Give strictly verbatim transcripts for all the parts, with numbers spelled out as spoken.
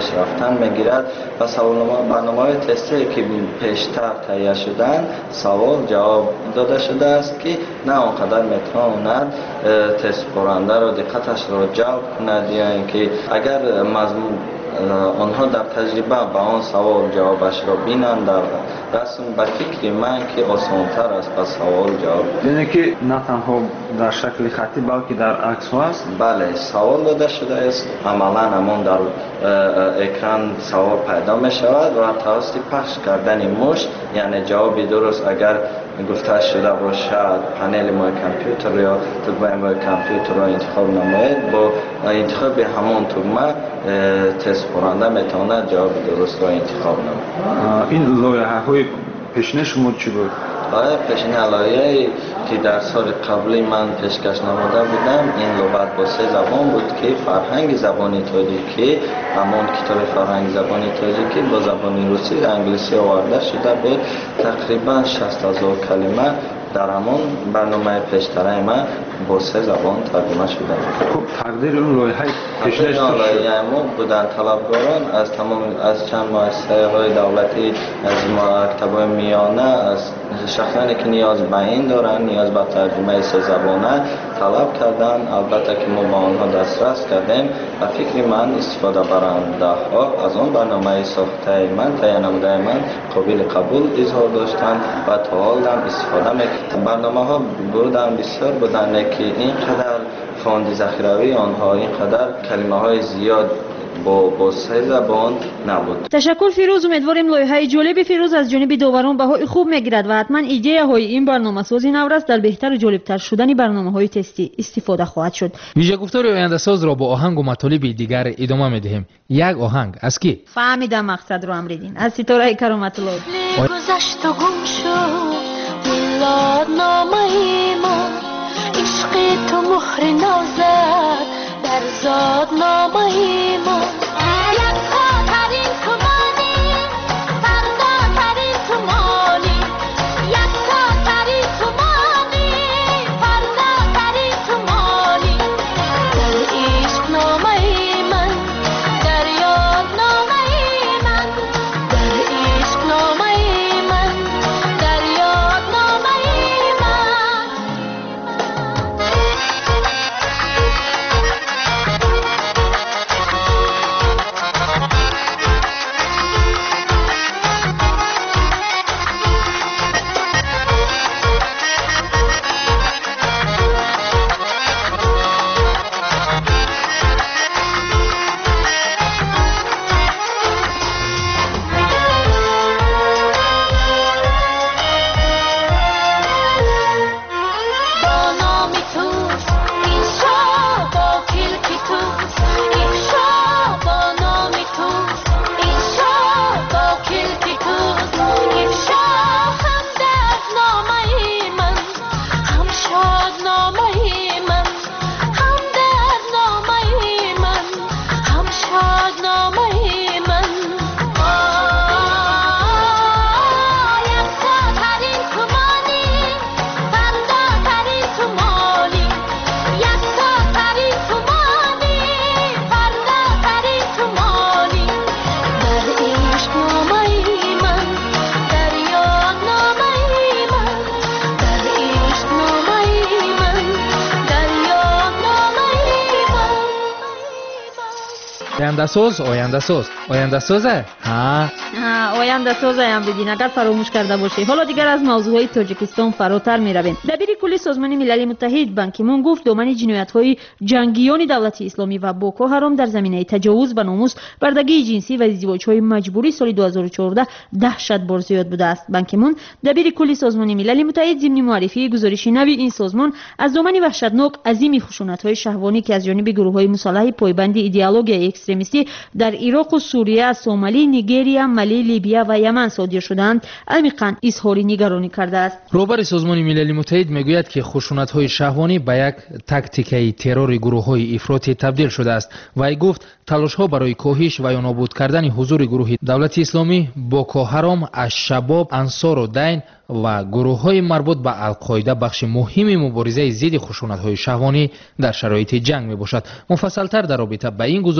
پیش رفتن میگیرد و برنامه‌های تستی که پیشتر تهیه شدن سوال جواب داده شده است که نه آنقدر میتواند تست کننده رو دقتش رو جلب کند یا اینکه اگر مضمون آنها در تجربه با آن سوال جوابش را بینند در رسم به فکر من که آسان‌تر است با سوال جواب. یعنی که نه تنها در شکل خطی بلکه در عکس است؟ بله، سوال داده شده است، عملا همان در اکران سوال پیدا می شود و توسط پخش کردن مشت یعنی جواب درست اگر گفته شده باشد پنل مای کامپیوتر یا تکمه مای کامپیوتر را انتخاب نماید، با انتخاب همان تکمه تست کننده میتواند جواب درست را انتخاب نماید. این لایحه های پیشینه شما چی بود؟ پیشینه لایحه‌ای که در سال قبلی من پیشکش نموده بودم این لغت با سه زبان بود که فرهنگ زبانی تاجیکی، همان کتاب فرهنگ زبانی تاجیکی با زبان روسی و انگلیسی آورده شده بود. تقریبا شصت هزار کلمه در همان برنامه پیشتره من با سه زبان ترجمه شده بود. خب تقدیر اون لایحه پیشینه لایحه ما بودن طلبکاران از تمام از چند مؤسسه های دولتی، از مکتب‌های میانه، از شخصانی که نیاز به این دارن، نیاز به ترجمه سه زبانه طلب کردن. البته که ما با آنها دسترس کردیم و فکر من استفاده برنده ها از آن برنامه ساخته من تهیه نموده من قابل قبول اظهار داشتند و تا حال هم استفاده میکنم. برنامه ها بودن بسیار بودن که اینقدر فاند ذخیروی آنها اینقدر کلمه های زیاد با با سه زبان نبود. تشکر فیروز. امیدواریم لایحه جالب فیروز از جانب داوران بهای خوب میگیرد و حتما ایده های این برنامه سازی نورس در بهتر و جالب تر شدن برنامه های تستی استفاده خواهد شد. ویژه گفتار آینده ساز را با آهنگ و مطالب دیگر ادامه میدهیم. یک آهنگ از کی؟ فهمیدم مقصد رو امریدین از ستاره کرامت الله. گذشت و گم شد میلاد نامه من، عشق تو مهر نازد در زاد نامه من. یک تا ترین تو مانی فردا ترین تو مانی، یک تا ترین تو مانی فردا ترین تو مانی. در عشق نامه من، در یاد نامه من، در عشق نامه من، در یاد نامه من. آینده ساز آینده ساز آینده سازه ها ها آینده ساز هم بدین اگر فراموش کرده باشی. حالا دیگر از موضوعات تاجیکستان فراتر می رویم. دبیر کلی سازمان ملل متحد بان کی مون گفت دامن جنایت‌های جنگیان دولت اسلامی و بوکو حرام در زمینه تجاوز به ناموس، بردگی جنسی و ازدواج‌های مجبوری سال دو هزار و چهارده دهشت بار زیاد بوده است. بان کی مون دبیر کلی سازمان ملل متحد ضمن معرفی گزارش نوی این سازمان از دامن وحشتناک عظیم خشونت‌های شهوانی که از جانب گروه‌های مسلح پایبند ایدئولوژی اکستریمیستی در عراق و سوریه، سومالی، نیگریا، ملی، لیبیا و یمن صادر شدند عمیقاً اظهار نگرانی کرده است. رهبر سازمان ملل متحد میگوید که خشونت‌های شهوانی به یک تاکتیکای ترور گروه‌های افراطی تبدیل شده است و ای گفت تلاش‌ها برای کاهش و یا نابود کردن حضور گروه دولت اسلامی، بوکو حرام، الشباب، انصار الدین و گروه‌های مربوط به القاعده بخش مهمی مبارزه ضد خشونت‌های شهوانی در شرایط جنگ میباشد. مفصل‌تر در رابطه با این گزارش سازمان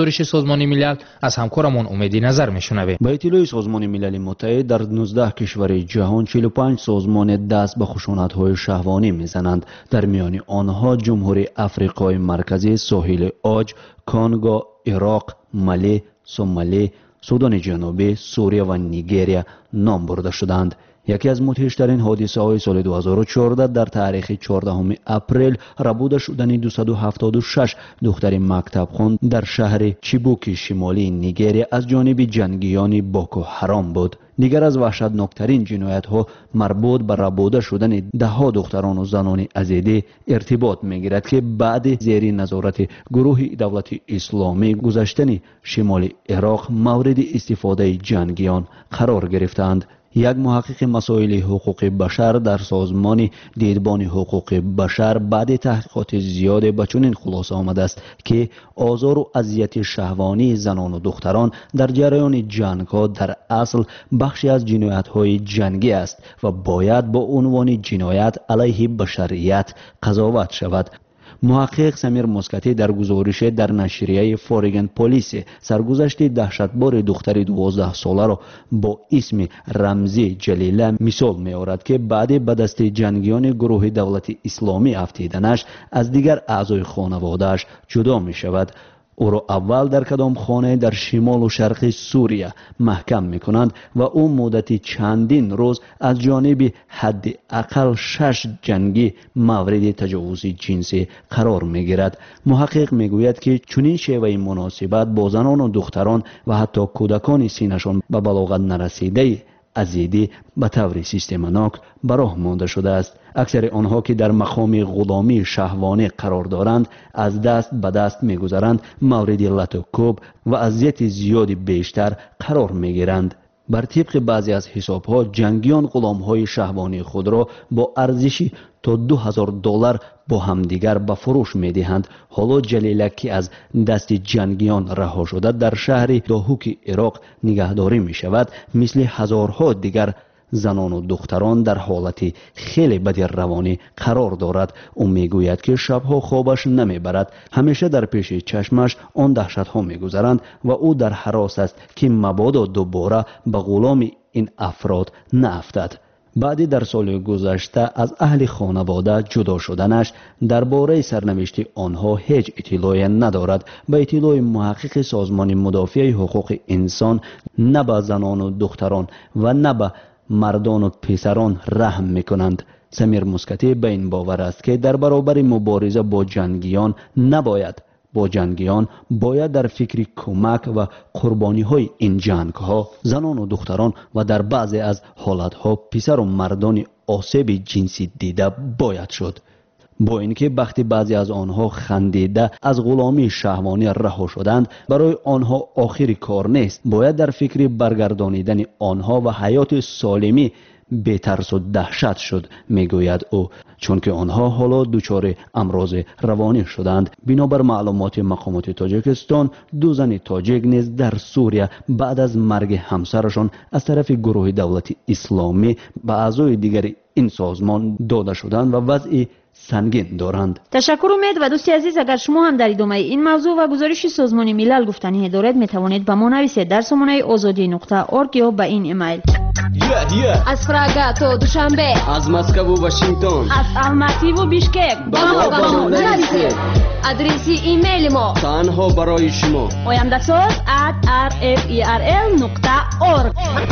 سازمان ملل از همکارمون امیدی نظر میشنویم. با اطلاع سازمان ملل متحد در نوزده کشور جهان چهل و پنج سازمان دست به خشونت‌های شهوانی میزنند. در میان آنها جمهوری آفریقای مرکزی، ساحل عاج، کانگو، عراق، مالی، سومالی، سودان جنوبی، سوریه و نیگریا نام برده شدند. یکی از مدهشترین حادثه های سال دو هزار و چهارده در تاریخ چهاردهم اپریل ربوده شدن دویست و هفتاد و شش دختر مکتب خوان در شهر چیبوک شمالی نیگریا از جانب جنگیان بوکو حرام بود. دیگر از وحشتناکترین جنایت ها مربوط به ربوده شدن ده ها دختران و زنان ازیده ارتباط میگیرد که بعد زیر نظارت گروه دولت اسلامی گذشتن شمال عراق مورد استفاده جنگیان قرار گرفتند. یک محقق مسائل حقوق بشر در سازمان دیدبان حقوق بشر بعد تحقیقات زیاد به چنین خلاصه آمده است که آزار و اذیت شهوانی زنان و دختران در جریان جنگ ها در اصل بخشی از جنایت های جنگی است و باید با عنوان جنایت علیه بشریت قضاوت شود. محقق سمیر مسکتی در گزارش در نشریه فورگن پلیس سرگذشت دهشتبار دختر دوازده ساله را با اسم رمزی جلیله مثال می آورد که بعد به دست جنگیان گروه دولت اسلامی افتیدنش از دیگر اعضای خانواده‌اش جدا می شود. او را اول در کدام خانه در شمال و شرق سوریه محکم می کنند و او مدت چندین روز از جانب حداقل شش جنگی مورد تجاوز جنسی قرار می گیرد. محقق می گوید که چنین شیوه مناسبت با زنان و دختران و حتی کودکان سینشان به بلاغت نرسیده ازیدی به طور سیستماتیک به راه مانده شده است. اکثر آنها که در مقام غلامی شهوانی قرار دارند از دست به دست می‌گذرند، مورد لط و کوب و اذیت زیادی بیشتر قرار می‌گیرند. بر طبق بعضی از حساب‌ها جنگیان غلام‌های شهوانی خود را با ارزشی تا دو هزار دلار با همدیگر به فروش می‌دهند. حالا جلیله که از دست جنگیان رها شده در شهر داهوک عراق نگهداری می‌شود، مثل هزارها دیگر زنان و دختران در حالت خیلی بد روانی قرار دارد. او میگوید که شبها خوابش نمیبرد، همیشه در پیش چشمش آن دهشت‌ها میگذرند و او در هراس است که مبادا دوباره به غلام این افراد نافتد. بعد در سال گذشته از اهل خانواده جدا شدنش درباره سرنوشت آنها هیچ اطلاعی ندارد. به اطلاع محقق سازمان مدافع حقوق انسان نه به زنان و دختران و نه به مردان و پسران رحم میکنند. سمیر مسکتی به این باور است که در برابر مبارزه با جنگیان نباید با جنگیان باید در فکر کمک و قربانی های این جنگ ها زنان و دختران و در بعضی از حالت ها پسر و مردان آسیب جنسی دیده باید شد. با اینکه وقتی بعضی از آنها خندیده از غلامی شهوانی رها شدند، برای آنها آخری کار نیست. باید در فکر برگردانیدن آنها و حیات سالمی بی ترس و دهشت شد، میگوید او، چون که آنها حالا دچار امراض روانی شدند. بنابر معلومات مقامات تاجیکستان، دو زن تاجیک نیز در سوریه بعد از مرگ همسرشان از طرف گروه دولت اسلامی به اعضای دیگر این سازمان داده شدند و وضع سنگین دارند. تشکر امید. و دوستی عزیز، اگر شما هم در ادامه این موضوع و گزارش سازمان ملل گفتنی دارید می توانید به ما نویسید در سامانه آزادی نقطه اورگ یا به این ایمیل yeah, yeah. از پراگا تا دوشنبه، از مسکو و واشنگتن، از الماتی و بیشکک با ما با ما نویسید. ادرسی ایمیل ما تنها برای شما oyandasaz at r f e r l نقطه org.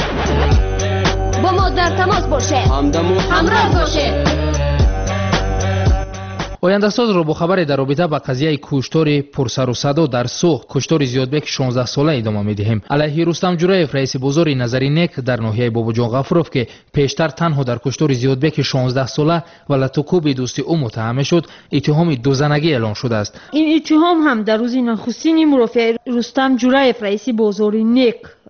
با ما در تماس باشه، همدم و همراه باشه. آینده‌ساز را با خبر در رابطه با قضیه کشتار پرسر و صدا در سوخ کشتار زیادبک شانزده ساله ادامه می‌دهیم. علیه رستم جورایف رئیس بازار نظری نک در ناحیه باباجان غفروف که پیشتر تنها در کشتار زیادبک شانزده ساله و لطوکوب دوستی او متهم شد، اتهام دوزنگی اعلام شده است. این اتهام هم در روز نخستین مرافعه رستم جورایف رئیس بازار نک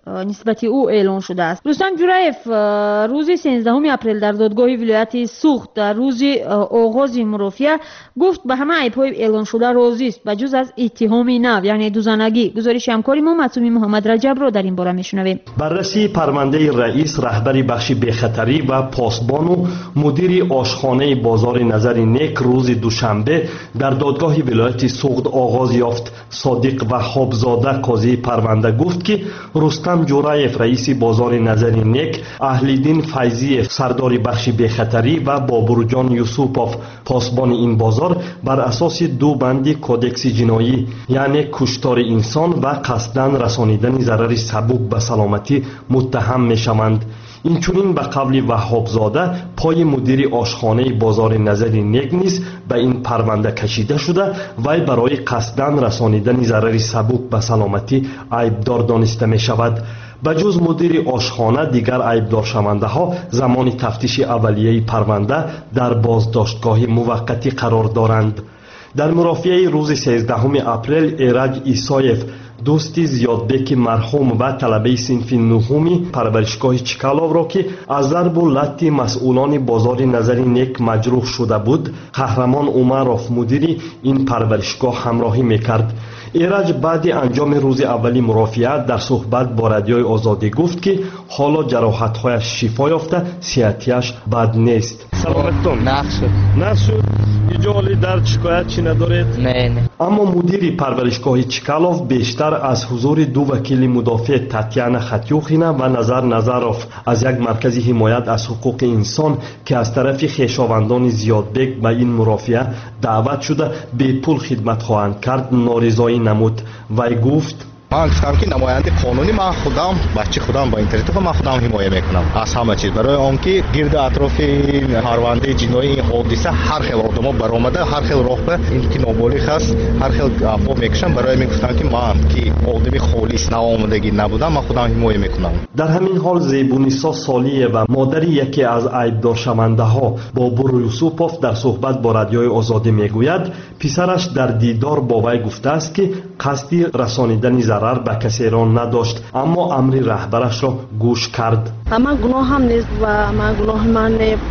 نسبتی او اعلان شده است. رستم جورایف روز سیزدهم اپریل در دادگاه ولایت سوخت در روز آغاز مرافعه گفت به همه عیب‌های اعلان شده راضی است به جز از اتهام نو یعنی دوزانگی. گزارش همکاری ما معصومی محمد رجب را در این باره میشنویم. بررسی پرونده رئیس رهبر بخش بخطری و پاسبان و مدیر آشخانه بازار نظر نیک روز دوشنبه در دادگاه ولایت سوخت آغاز یافت. صادق وهابزاده قاضی پرونده گفت که رستم جورایف رئیس بازار نظر نیک، اهلیدین فیضی سردار بخش بخطری و بابرجان یوسوپوف پاسبان این بازار بر اساس دو بند کودکس جنایی یعنی کشتار انسان و قصداً رسانیدن ضرر سبک به سلامتی متهم میشوند. اینچنین به قول وهابزاده پای مدیر آشخانه بازار نظر نیک نیز به این پرونده کشیده شده و برای قصداً رسانیدن ضرر سبک به سلامتی عیبدار دانسته می شود. بجز مدیر آشخانه دیگر عیبدار شونده ها زمان تفتیش اولیه پرونده در بازداشتگاه موقتی قرار دارند. در مرافعه روز سیزدهم اپریل ایرج ایسایف دوستی زیادبک مرحوم و طلبه صنف نهم پرورشگاه چکالوف را که از ضرب و لط مسئولان بازار نظر نیک مجروح شده بود قهرمان عمروف مدیر این پرورشگاه همراهی میکرد. ایرج بعد انجام روز اولی مرافعه در صحبت با رادیوی آزادی گفت که حالا جراحت‌هایش شفا یافته، صحتیش بد نیست. سلامتتون؟ نقص نقص ایجالی درد شکایت چی ندارید؟ نه نه. اما مدیر پرورشگاه چکالوف بیشتر از حضور دو وکیل مدافع تاتیانا خطیوخینا و نظر نظروف از یک مرکز حمایت از حقوق انسان که از طرف خویشاوندان زیادبک به این مرافعه دعوت شده به پول خدمت خواهند کرد نارضایی نمود. وی گفت من گفتم که نماینده قانونی من خودم بچه خودم با اینترنت و من خودم حمایت میکنم از همه چیز برای آنکه گرد اطراف پرونده جنایی این حادثه هر خیل آدما برآمده هر خیل راه به این که نابالغ است هر خیل افوا میکشن برای من گفتم که من که آدمی خالص ناآمدگی نبودم من خودم حمایت میکنم. در همین حال زیبونیسا سالیه و مادر یکی از عیبدار شونده ها بابور یوسوپوف در صحبت با رادیوی آزادی میگوید پسرش در دیدار با وی گفته است که قصدی رسانیدن ضرر به کسی را نداشت اما امر رهبرش را گوش کرد. من گناه هم نیست و من گناه من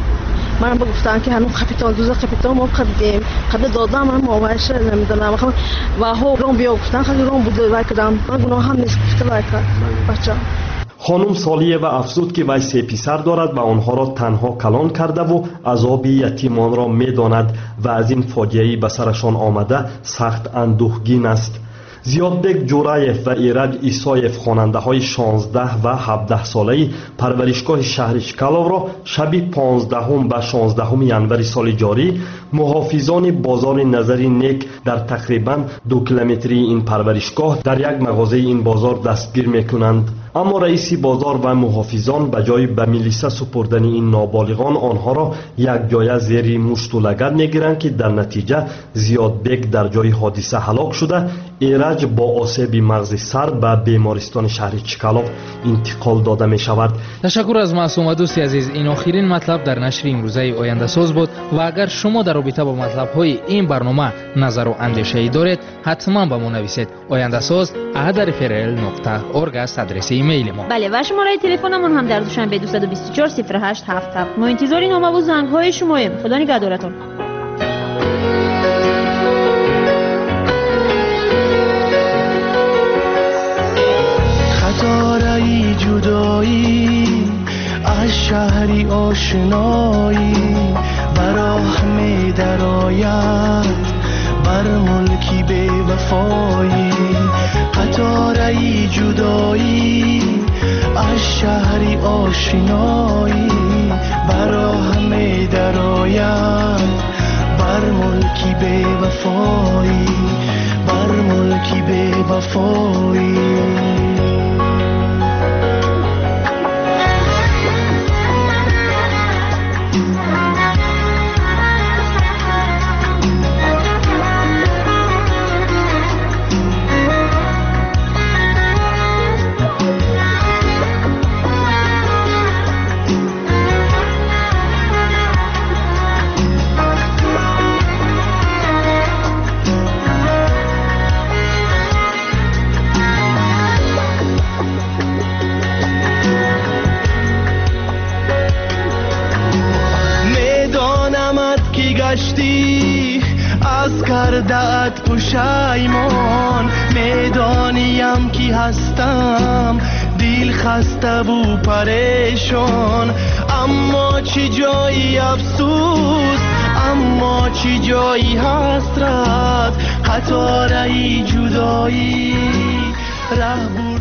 من گفتم که هنوز کاپیتان دوز کاپیتان ما قدیم قبل دادم من ماوش نمیدونم و ها رون بیا گفتن خیلی رون بود و کردم من گناه هم نیست گفته کرد بچه. خانم سالیه و افزود که وی سه پسر دارد و آنها را تنها کلان کرده و عذاب یتیمان را میداند و از این فاجعه به سرشان آمده سخت اندوهگین است. زیادبک جورایف و ایرج ایسایف خواننده های شانزده و هفده ساله پرورشگاه شهر چکالوف را شب پانزدهم و شانزدهم ینوری سال جاری محافظان بازار نظر نیک در تقریبا دو کیلومتری این پرورشگاه در یک مغازه این بازار دستگیر میکنند. اما رئیس بازار و محافظان به جای به میلیسا سپردن این نابالغان آنها را یک جای زیر مشت و لگد میگیرند که در نتیجه زیادبک در جای حادثه هلاک شده ایرج با آسیب مغز سر به بیمارستان شهر چکالوف انتقال داده می شود. تشکر از معصومه دوستی عزیز. این آخرین مطلب در نشر امروزه آینده ساز بود و اگر شما در رابطه با مطلب های این برنامه نظر و اندیشه ای دارید حتما به ما نویسید. آینده ساز ات رفرل نقطه اورگ است آدرس ایمیل ما. بله و شماره تلفنمون هم در دوشنبه دو دو چهار صفر هشت هفت هفت. ما انتظار نامه و زنگ های شماییم. خدا نگهدارتون. خطاره جدایی از شهری آشنایی براه می درآید بر ملکی بی وفایی قطاره جدایی از شهری آشنایی براه می درآید بر ملکی بی وفایی بر ملکی بی وفایی. کردت پشیمان میدانیم کی هستم دل خسته و پریشان اما چی جایی افسوس اما چی جایی حسرت قطاره جدایی ره